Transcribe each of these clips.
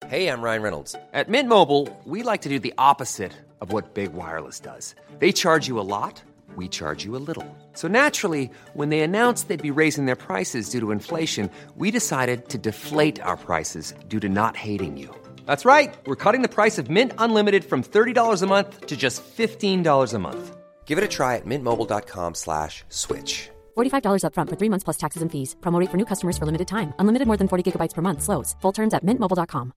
Hey, I'm Ryan Reynolds. At Mint Mobile, we like to do the opposite of what Big Wireless does. They charge you a lot, we charge you a little. So naturally, when they announced they'd be raising their prices due to inflation, we decided to deflate our prices due to not hating you. That's right. We're cutting the price of Mint Unlimited from $30 a month to just $15 a month. Give it a try at mintmobile.com/switch. $45 up front for 3 months plus taxes and fees. Promo rate for new customers for limited time. Unlimited more than 40 gigabytes per month. Slows full terms at mintmobile.com.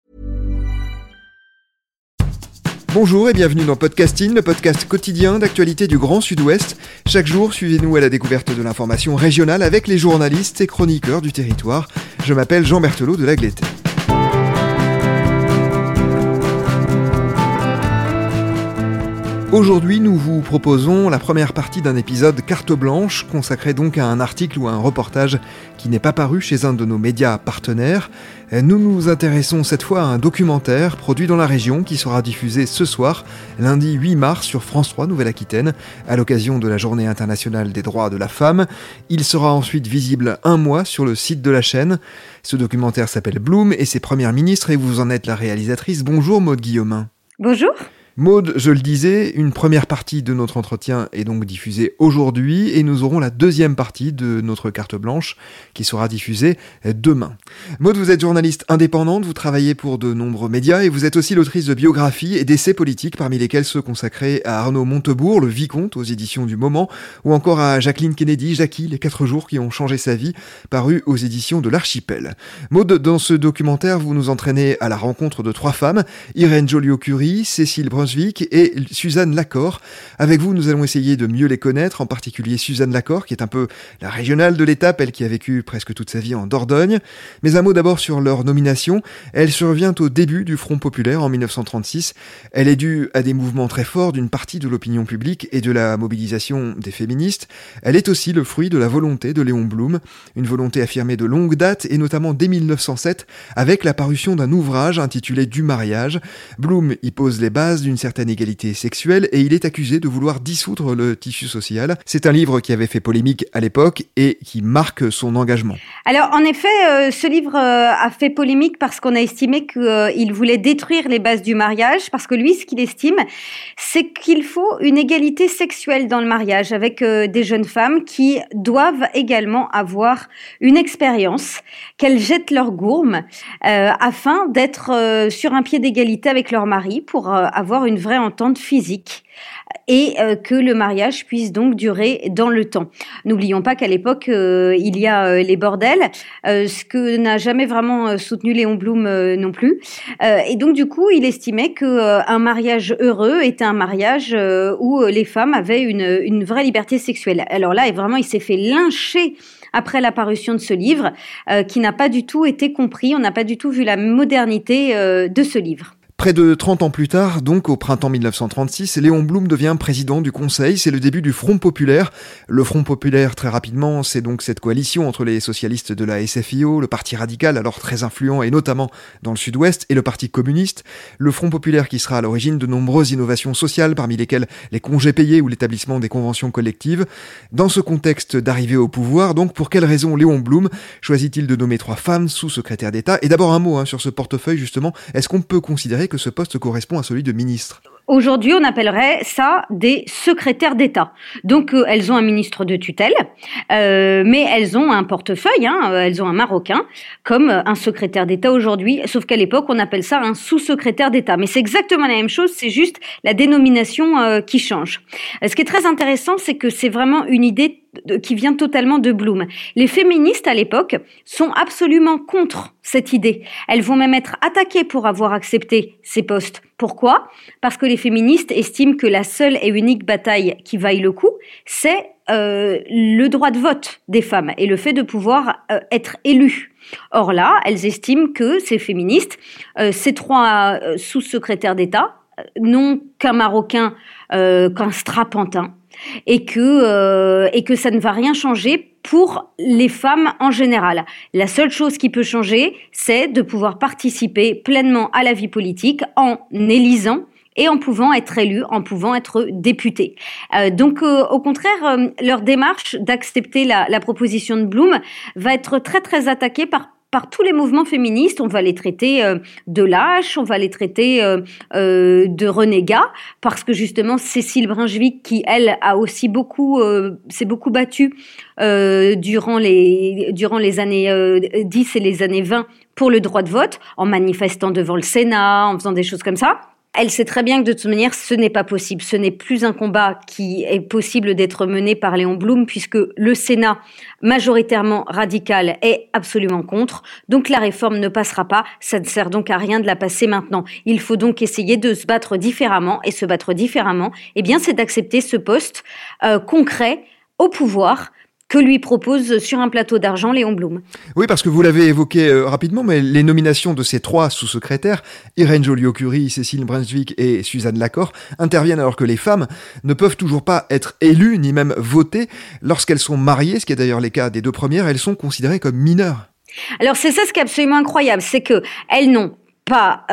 Bonjour et bienvenue dans Podcasting, le podcast quotidien d'actualité du Grand Sud-Ouest. Chaque jour, suivez-nous à la découverte de l'information régionale avec les journalistes et chroniqueurs du territoire. Je m'appelle Jean Berthelot de Lagleté. Aujourd'hui, nous vous proposons la première partie d'un épisode carte blanche, consacré donc à un article ou à un reportage qui n'est pas paru chez un de nos médias partenaires. Nous nous intéressons cette fois à un documentaire produit dans la région qui sera diffusé ce soir, lundi 8 mars sur France 3 Nouvelle-Aquitaine, à l'occasion de la Journée internationale des droits de la femme. Il sera ensuite visible un mois sur le site de la chaîne. Ce documentaire s'appelle Bloom et ses premières ministres et vous en êtes la réalisatrice. Bonjour Maude Guillaumin. Bonjour. Maude, je le disais, une première partie de notre entretien est donc diffusée aujourd'hui et nous aurons la deuxième partie de notre carte blanche qui sera diffusée demain. Maude, vous êtes journaliste indépendante, vous travaillez pour de nombreux médias et vous êtes aussi l'autrice de biographies et d'essais politiques, parmi lesquels ceux consacrés à Arnaud Montebourg, le vicomte aux éditions du Moment, ou encore à Jacqueline Kennedy, Jackie, les 4 jours qui ont changé sa vie, paru aux éditions de l'Archipel. Maude, dans ce documentaire, vous nous entraînez à la rencontre de 3 femmes, Irène Joliot-Curie, Cécile Brunswick et Suzanne Lacore. Avec vous, nous allons essayer de mieux les connaître, en particulier Suzanne Lacore, qui est un peu la régionale de l'étape, elle qui a vécu presque toute sa vie en Dordogne. Mais un mot d'abord sur leur nomination. Elle survient au début du Front populaire en 1936. Elle est due à des mouvements très forts d'une partie de l'opinion publique et de la mobilisation des féministes. Elle est aussi le fruit de la volonté de Léon Blum, une volonté affirmée de longue date et notamment dès 1907 avec la parution d'un ouvrage intitulé Du mariage. Blum y pose les bases d'une certaine égalité sexuelle et il est accusé de vouloir dissoudre le tissu social. C'est un livre qui avait fait polémique à l'époque et qui marque son engagement. Alors en effet, ce livre a fait polémique parce qu'on a estimé qu'il voulait détruire les bases du mariage, parce que lui, ce qu'il estime, c'est qu'il faut une égalité sexuelle dans le mariage avec des jeunes femmes qui doivent également avoir une expérience, qu'elles jettent leur gourme afin d'être sur un pied d'égalité avec leur mari pour avoir une vraie entente physique et que le mariage puisse donc durer dans le temps. N'oublions pas qu'à l'époque, il y a les bordels, ce que n'a jamais vraiment soutenu Léon Blum non plus. Et donc du coup, il estimait qu'un mariage heureux était un mariage où les femmes avaient une vraie liberté sexuelle. Alors là, vraiment, il s'est fait lyncher après la parution de ce livre, qui n'a pas du tout été compris. On n'a pas du tout vu la modernité de ce livre. Près de 30 ans plus tard, donc au printemps 1936, Léon Blum devient président du Conseil. C'est le début du Front populaire. Le Front populaire, très rapidement, c'est donc cette coalition entre les socialistes de la SFIO, le Parti radical, alors très influent et notamment dans le Sud-Ouest, et le Parti communiste. Le Front populaire qui sera à l'origine de nombreuses innovations sociales, parmi lesquelles les congés payés ou l'établissement des conventions collectives. Dans ce contexte d'arrivée au pouvoir, donc, pour quelles raisons Léon Blum choisit-il de nommer 3 femmes sous-secrétaires d'État? Et d'abord un mot sur ce portefeuille, justement. Est-ce qu'on peut considérer que ce poste correspond à celui de ministre? Aujourd'hui, on appellerait ça des secrétaires d'État. Donc, elles ont un ministre de tutelle, mais elles ont un portefeuille, elles ont un marocain, comme un secrétaire d'État aujourd'hui, sauf qu'à l'époque, on appelle ça un sous-secrétaire d'État. Mais c'est exactement la même chose, c'est juste la dénomination qui change. Ce qui est très intéressant, c'est que c'est vraiment une idée qui vient totalement de Blum. Les féministes, à l'époque, sont absolument contre cette idée. Elles vont même être attaquées pour avoir accepté ces postes. Pourquoi ? Parce que les féministes estiment que la seule et unique bataille qui vaille le coup, c'est le droit de vote des femmes et le fait de pouvoir être élues. Or là, elles estiment que ces féministes, ces 3 sous-secrétaires d'État, n'ont qu'un Marocain, qu'un strapantin, et que ça ne va rien changer pour les femmes en général. La seule chose qui peut changer, c'est de pouvoir participer pleinement à la vie politique en élisant et en pouvant être élus, en pouvant être députés. Donc, au contraire, leur démarche d'accepter la proposition de Blum va être très très attaquée par par tous les mouvements féministes. On va les traiter de lâches, on va les traiter de renégats, parce que justement Cécile Brunschvicg, qui elle a aussi s'est beaucoup battue durant les années 10 et les années 20 pour le droit de vote, en manifestant devant le Sénat, en faisant des choses comme ça. Elle sait très bien que de toute manière, ce n'est pas possible. Ce n'est plus un combat qui est possible d'être mené par Léon Blum, puisque le Sénat, majoritairement radical, est absolument contre. Donc la réforme ne passera pas. Ça ne sert donc à rien de la passer maintenant. Il faut donc essayer de se battre différemment. Et se battre différemment, eh bien, c'est d'accepter ce poste concret au pouvoir que lui propose sur un plateau d'argent Léon Blum. Oui, parce que vous l'avez évoqué rapidement, mais les nominations de ces 3 sous-secrétaires, Irène Joliot-Curie, Cécile Brunschvicg et Suzanne Lacorre, interviennent alors que les femmes ne peuvent toujours pas être élues, ni même voter. Lorsqu'elles sont mariées, ce qui est d'ailleurs les cas des 2 premières, elles sont considérées comme mineures. Alors c'est ça ce qui est absolument incroyable, c'est que elles n'ont pas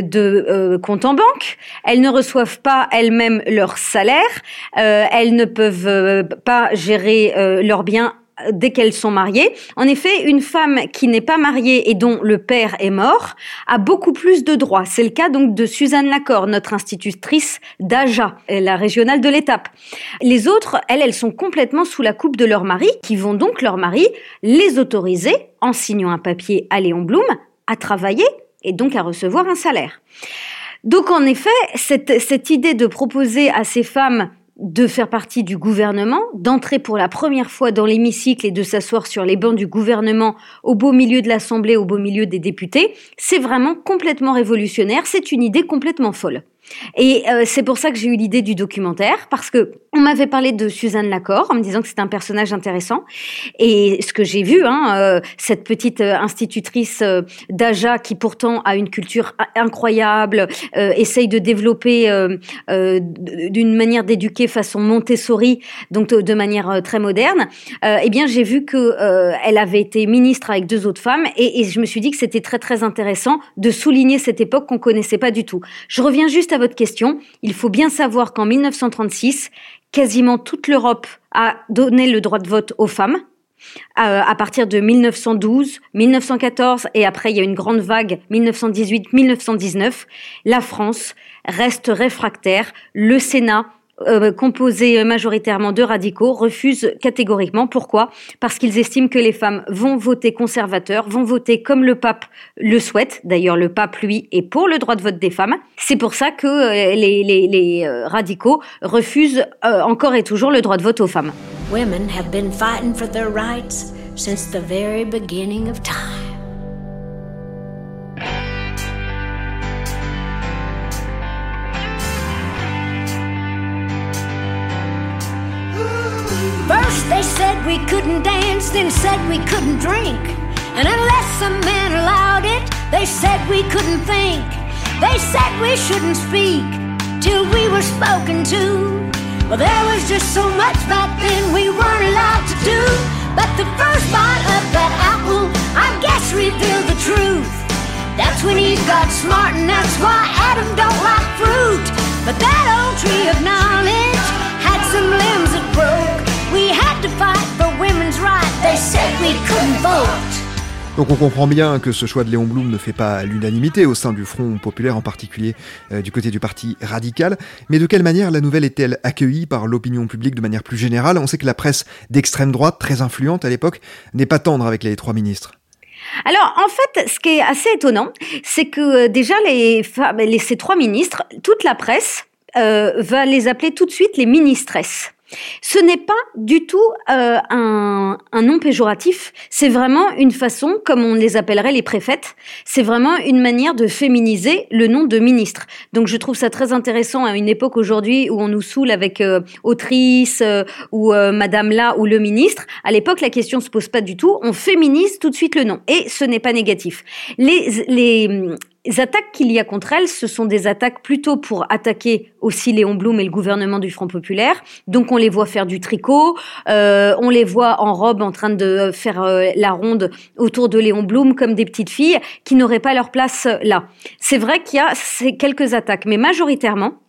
de compte en banque, elles ne reçoivent pas elles-mêmes leur salaire, elles ne peuvent pas gérer leurs biens dès qu'elles sont mariées. En effet, une femme qui n'est pas mariée et dont le père est mort a beaucoup plus de droits. C'est le cas donc de Suzanne Lacorre, notre institutrice d'AJA, la régionale de l'Étape. Les autres, elles sont complètement sous la coupe de leur mari, qui vont donc leur mari les autoriser, en signant un papier à Léon Blum, à travailler et donc à recevoir un salaire. Donc en effet, cette idée de proposer à ces femmes de faire partie du gouvernement, d'entrer pour la première fois dans l'hémicycle et de s'asseoir sur les bancs du gouvernement au beau milieu de l'Assemblée, au beau milieu des députés, c'est vraiment complètement révolutionnaire, c'est une idée complètement folle. Et c'est pour ça que j'ai eu l'idée du documentaire, parce que on m'avait parlé de Suzanne Lacorre en me disant que c'était un personnage intéressant, et ce que j'ai vu, cette petite institutrice d'AJA qui pourtant a une culture incroyable, essaye de développer d'une manière d'éduquer façon Montessori, donc de manière très moderne. Eh bien, j'ai vu que elle avait été ministre avec 2 autres femmes, et je me suis dit que c'était très très intéressant de souligner cette époque qu'on connaissait pas du tout. Je reviens juste à votre question. Il faut bien savoir qu'en 1936, quasiment toute l'Europe a donné le droit de vote aux femmes. À partir de 1912, 1914 et après il y a une grande vague 1918-1919, la France reste réfractaire. Le Sénat, composé majoritairement de radicaux, refuse catégoriquement. Pourquoi ? Parce qu'ils estiment que les femmes vont voter conservateur, vont voter comme le pape le souhaite. D'ailleurs, le pape, lui, est pour le droit de vote des femmes. C'est pour ça que les radicaux refusent encore et toujours le droit de vote aux femmes. Women have been fighting for their rights since the very beginning of time. First they said we couldn't dance, then said we couldn't drink. And unless some men allowed it, they said we couldn't think. They said we shouldn't speak till we were spoken to. Well, there was just so much back then we weren't allowed to do. But the first bite of that apple, I guess, revealed the truth. That's when Eve got smart, and that's why Adam don't like fruit. But that old tree of knowledge had some limbs that broke. We had to fight for women's rights. They said we couldn't vote. Donc on comprend bien que ce choix de Léon Blum ne fait pas l'unanimité au sein du Front populaire, en particulier du côté du parti radical. Mais de quelle manière la nouvelle est-elle accueillie par l'opinion publique de manière plus générale ? On sait que la presse d'extrême droite, très influente à l'époque, n'est pas tendre avec les 3 ministres. Alors, en fait, ce qui est assez étonnant, c'est que déjà ces 3 ministres, toute la presse va les appeler tout de suite les ministresses. Ce n'est pas du tout un nom péjoratif, c'est vraiment une façon, comme on les appellerait les préfètes, c'est vraiment une manière de féminiser le nom de ministre. Donc je trouve ça très intéressant à une époque aujourd'hui où on nous saoule avec autrice ou madame là ou le ministre. À l'époque, la question se pose pas du tout, on féminise tout de suite le nom et ce n'est pas négatif. Les attaques qu'il y a contre elle, ce sont des attaques plutôt pour attaquer aussi Léon Blum et le gouvernement du Front populaire. Donc on les voit faire du tricot, on les voit en robe en train de faire la ronde autour de Léon Blum comme des petites filles qui n'auraient pas leur place là. C'est vrai qu'il y a quelques attaques, mais majoritairement,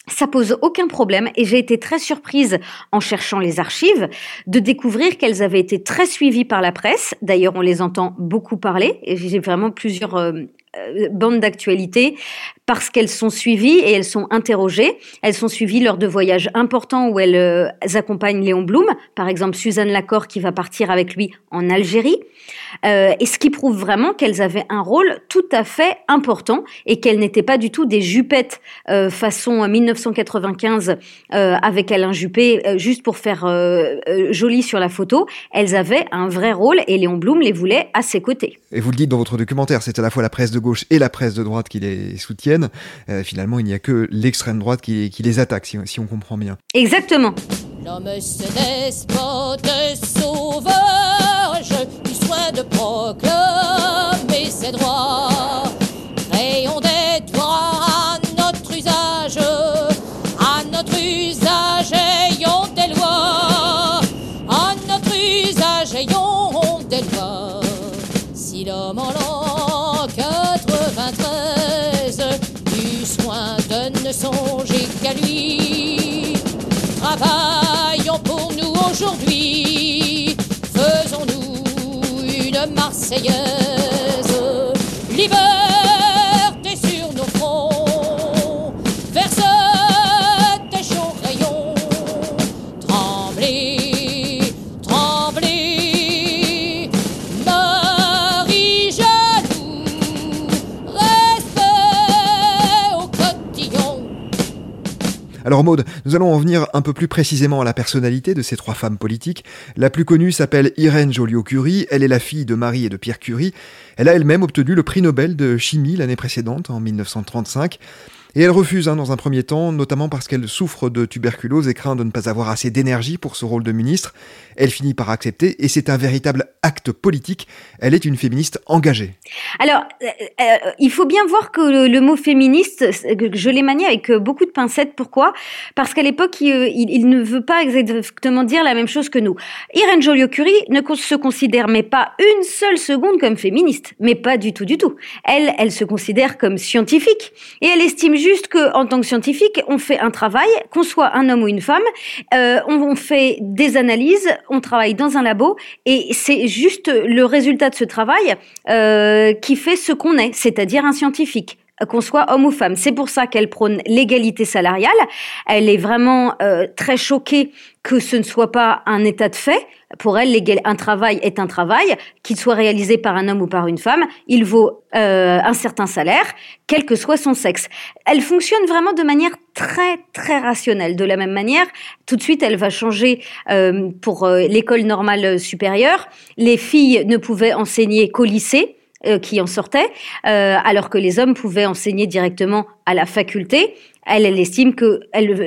Ça pose aucun problème et j'ai été très surprise en cherchant les archives de découvrir qu'elles avaient été très suivies par la presse. D'ailleurs, on les entend beaucoup parler et j'ai vraiment plusieurs bandes d'actualité parce qu'elles sont suivies et elles sont interrogées. Elles sont suivies lors de voyages importants où elles accompagnent Léon Blum, par exemple Suzanne Lacore qui va partir avec lui en Algérie, et ce qui prouve vraiment qu'elles avaient un rôle tout à fait important et qu'elles n'étaient pas du tout des jupettes façon 1995 avec Alain Juppé juste pour faire joli sur la photo. Elles avaient un vrai rôle et Léon Blum les voulait à ses côtés. Et vous le dites dans votre documentaire, c'est à la fois la presse de gauche et la presse de droite qui les soutiennent. Finalement, il n'y a que l'extrême droite qui les attaque, si on comprend bien. Exactement. L'homme se despote sauvage, du soin de proclamer ses droits. Créons des droits à notre usage, ayons des lois, à notre usage, ayons des lois. Si l'homme en l'an 93 du soin de ne songer qu'à lui, travaillons pour nous aujourd'hui, faisons-nous une Marseillaise. Liberté sur nos fronts, verse tes chauds rayons, tremblez, tremblez, Marie jaloux, respect au cotillon. Alors Maude, nous allons en venir un peu plus précisément à la personnalité de ces trois femmes politiques. La plus connue s'appelle Irène Joliot-Curie, elle est la fille de Marie et de Pierre Curie. Elle a elle-même obtenu le prix Nobel de chimie l'année précédente, en 1935. Et elle refuse dans un premier temps, notamment parce qu'elle souffre de tuberculose et craint de ne pas avoir assez d'énergie pour ce rôle de ministre. Elle finit par accepter et c'est un véritable acte politique. Elle est une féministe engagée. Alors, il faut bien voir que le mot féministe, je l'ai manié avec beaucoup de pincettes. Pourquoi ? Parce qu'à l'époque, il ne veut pas exactement dire la même chose que nous. Irène Joliot-Curie ne se considère mais pas une seule seconde comme féministe, mais pas du tout, du tout. Elle se considère comme scientifique et elle estime juste qu'en tant que scientifique, on fait un travail, qu'on soit un homme ou une femme, on fait des analyses, on travaille dans un labo et c'est juste le résultat de ce travail qui fait ce qu'on est, c'est-à-dire un scientifique, qu'on soit homme ou femme. C'est pour ça qu'elle prône l'égalité salariale. Elle est vraiment très choquée que ce ne soit pas un état de fait. Pour elle, un travail est un travail, qu'il soit réalisé par un homme ou par une femme, il vaut un certain salaire, quel que soit son sexe. Elle fonctionne vraiment de manière très, très rationnelle. De la même manière, tout de suite, elle va changer pour l'école normale supérieure. Les filles ne pouvaient enseigner qu'au lycée, qui en sortaient, alors que les hommes pouvaient enseigner directement à la faculté. Elle estime que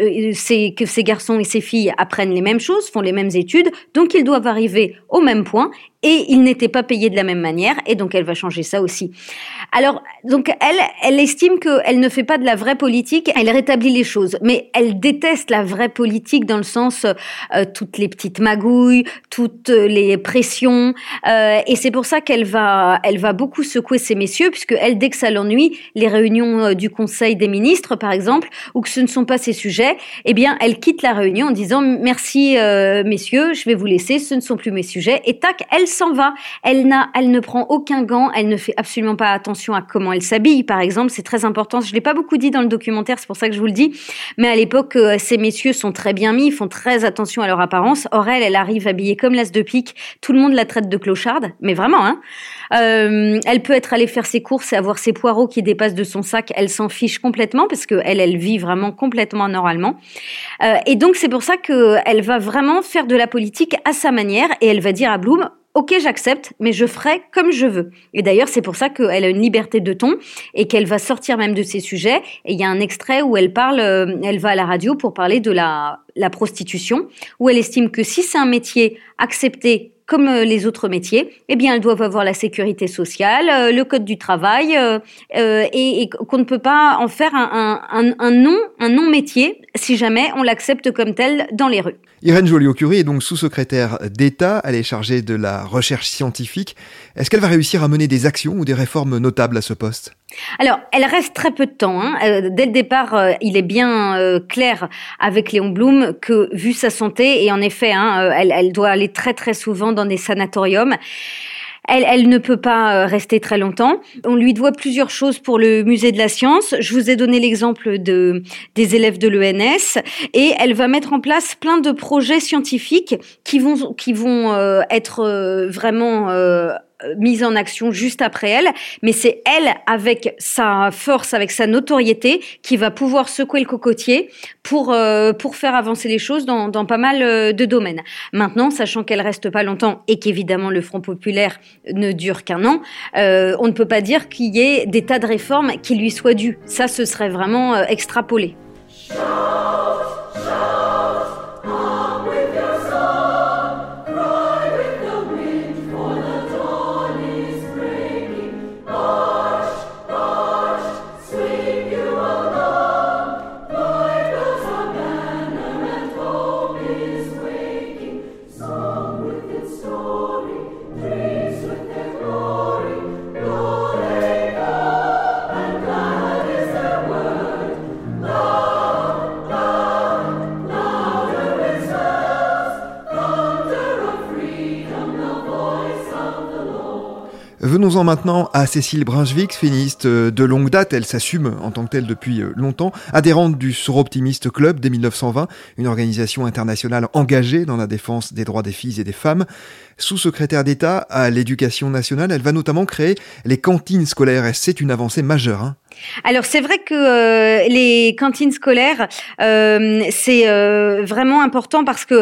ces garçons et ces filles apprennent les mêmes choses, font les mêmes études, donc ils doivent arriver au même point et ils n'étaient pas payés de la même manière et donc elle va changer ça aussi. Alors, donc elle estime qu'elle ne fait pas de la vraie politique, elle rétablit les choses, mais elle déteste la vraie politique dans le sens toutes les petites magouilles, toutes les pressions et c'est pour ça qu'elle va beaucoup secouer ces messieurs puisque elle, dès que ça l'ennuie, les réunions du Conseil des ministres par exemple, ou que ce ne sont pas ces sujets, eh bien, elle quitte la réunion en disant « Merci, messieurs, je vais vous laisser, ce ne sont plus mes sujets. » Et tac, elle s'en va. Elle ne prend aucun gant, elle ne fait absolument pas attention à comment elle s'habille, par exemple. C'est très important. Je ne l'ai pas beaucoup dit dans le documentaire, c'est pour ça que je vous le dis. Mais à l'époque, ces messieurs sont très bien mis, ils font très attention à leur apparence. Or, elle arrive habillée comme l'as de pique. Tout le monde la traite de clocharde, mais vraiment, hein. Elle peut être allée faire ses courses et avoir ses poireaux qui dépassent de son sac. Elle s'en fiche complètement parce que elle vit vraiment complètement normalement. Et donc, c'est pour ça qu'elle va vraiment faire de la politique à sa manière et elle va dire à Blum « Ok, j'accepte, mais je ferai comme je veux. » Et d'ailleurs, c'est pour ça qu'elle a une liberté de ton et qu'elle va sortir même de ses sujets. Et il y a un extrait où elle va à la radio pour parler de la prostitution, où elle estime que si c'est un métier accepté comme les autres métiers, eh bien, elles doivent avoir la sécurité sociale, le code du travail, et qu'on ne peut pas en faire un non-métier si jamais on l'accepte comme tel dans les rues. Irène Joliot-Curie est donc sous-secrétaire d'État, elle est chargée de la recherche scientifique. Est-ce qu'elle va réussir à mener des actions ou des réformes notables à ce poste ? Alors, elle reste très peu de temps. Dès le départ, il est bien clair avec Léon Blum que, vu sa santé, et en effet, elle doit aller très très souvent dans des sanatoriums. Elle ne peut pas rester très longtemps. On lui doit plusieurs choses pour le musée de la science. Je vous ai donné l'exemple des élèves de l'ENS et elle va mettre en place plein de projets scientifiques qui vont être vraiment mise en action juste après elle, mais c'est elle, avec sa force, avec sa notoriété, qui va pouvoir secouer le cocotier pour faire avancer les choses dans pas mal de domaines. Maintenant, sachant qu'elle reste pas longtemps et qu'évidemment le Front populaire ne dure qu'un an, on ne peut pas dire qu'il y ait des tas de réformes qui lui soient dues. Ça, ce serait vraiment extrapolé. Venons-en maintenant à Cécile Brunschwig, féministe de longue date. Elle s'assume en tant que telle depuis longtemps, adhérente du Soroptimiste Club dès 1920, une organisation internationale engagée dans la défense des droits des filles et des femmes. Sous-secrétaire d'État à l'éducation nationale, elle va notamment créer les cantines scolaires et c'est une avancée majeure. Alors c'est vrai que les cantines scolaires c'est vraiment important parce que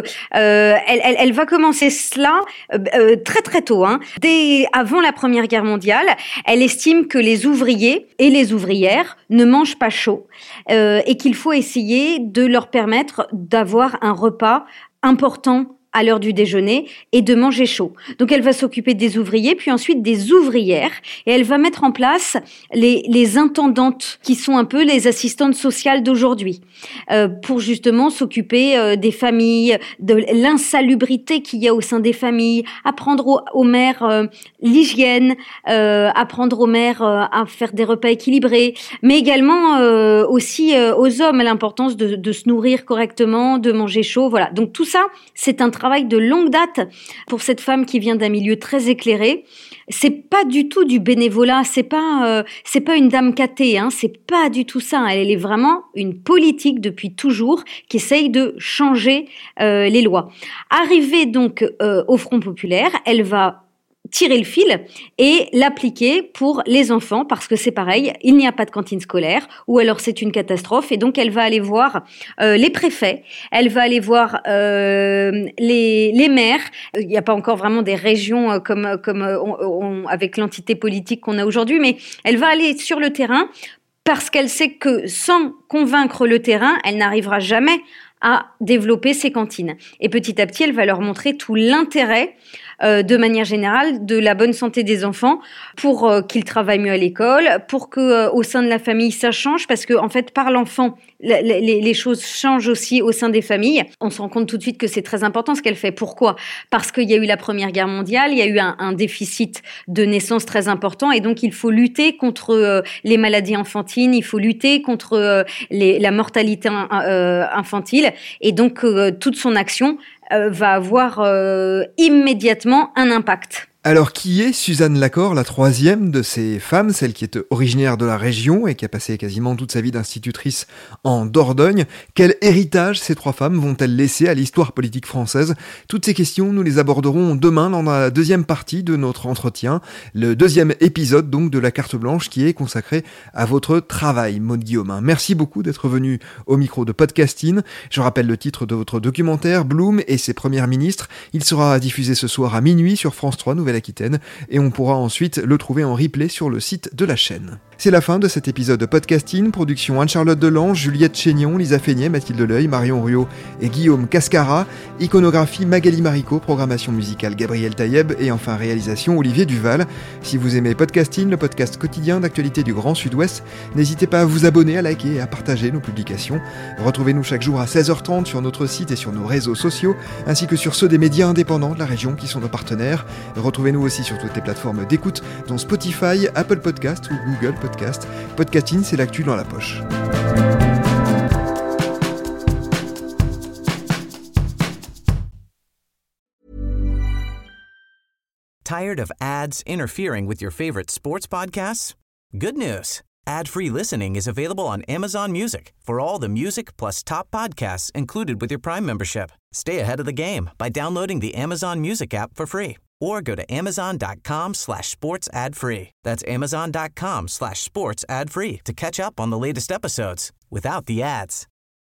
elle va commencer cela très très tôt. Dès avant la Première Guerre mondiale, elle estime que les ouvriers et les ouvrières ne mangent pas chaud et qu'il faut essayer de leur permettre d'avoir un repas important à l'heure du déjeuner et de manger chaud. Donc elle va s'occuper des ouvriers, puis ensuite des ouvrières, et elle va mettre en place les intendantes, qui sont un peu les assistantes sociales d'aujourd'hui, pour justement s'occuper des familles, de l'insalubrité qu'il y a au sein des familles, apprendre aux mères l'hygiène, apprendre aux mères à faire des repas équilibrés, mais également aussi aux hommes l'importance de se nourrir correctement, de manger chaud, voilà. Donc tout ça, c'est un travail de longue date pour cette femme qui vient d'un milieu très éclairé. C'est pas du tout du bénévolat, c'est pas une dame catée, c'est pas du tout ça. Elle est vraiment une politique depuis toujours qui essaye de changer les lois. Arrivée donc au Front populaire, elle va tirer le fil et l'appliquer pour les enfants parce que c'est pareil, il n'y a pas de cantine scolaire ou alors c'est une catastrophe et donc elle va aller voir les préfets, elle va aller voir les maires. Il n'y a pas encore vraiment des régions comme avec l'entité politique qu'on a aujourd'hui, mais elle va aller sur le terrain parce qu'elle sait que sans convaincre le terrain, elle n'arrivera jamais à développer ses cantines. Et petit à petit, elle va leur montrer tout l'intérêt de manière générale de la bonne santé des enfants pour qu'ils travaillent mieux à l'école, pour que au sein de la famille ça change parce que en fait par l'enfant les choses changent aussi au sein des familles. On se rend compte tout de suite que c'est très important ce qu'elle fait. Pourquoi ? Parce qu'il y a eu la Première Guerre mondiale, il y a eu un déficit de naissance très important et donc il faut lutter contre les maladies enfantines, il faut lutter contre la mortalité infantile et donc toute son action va avoir immédiatement un impact. Alors, qui est Suzanne Lacore, la troisième de ces femmes, celle qui est originaire de la région et qui a passé quasiment toute sa vie d'institutrice en Dordogne? Quel héritage ces trois femmes vont-elles laisser à l'histoire politique française? Toutes ces questions, nous les aborderons demain dans la deuxième partie de notre entretien, le deuxième épisode donc de la carte blanche qui est consacré à votre travail, Maude Guillaumin. Merci beaucoup d'être venu au micro de Podcasting. Je rappelle le titre de votre documentaire, Blum et ses premières ministres. Il sera diffusé ce soir à minuit sur France 3 Nouvelle-Aquitaine et on pourra ensuite le trouver en replay sur le site de la chaîne. C'est la fin de cet épisode de Podcasting, production Anne-Charlotte Delange, Juliette Chénion, Lisa Feignet, Mathilde Leuil, Marion Ruot et Guillaume Cascara, iconographie Magali Marico, programmation musicale Gabriel Taïeb et enfin réalisation Olivier Duval. Si vous aimez Podcasting, le podcast quotidien d'actualité du Grand Sud-Ouest, n'hésitez pas à vous abonner, à liker et à partager nos publications. Retrouvez-nous chaque jour à 16h30 sur notre site et sur nos réseaux sociaux, ainsi que sur ceux des médias indépendants de la région qui sont nos partenaires. Retrouvez-nous aussi sur toutes les plateformes d'écoute, dont Spotify, Apple Podcast ou Google Podcast. Podcasting, c'est l'actu dans la poche. Tired of ads interfering with your favorite sports podcasts? Good news. Ad-free listening is available on Amazon Music for all the music plus top podcasts included with your Prime membership. Stay ahead of the game by downloading the Amazon Music app for free or go to amazon.com/sports ad free. That's amazon.com/sports ad free to catch up on the latest episodes without the ads.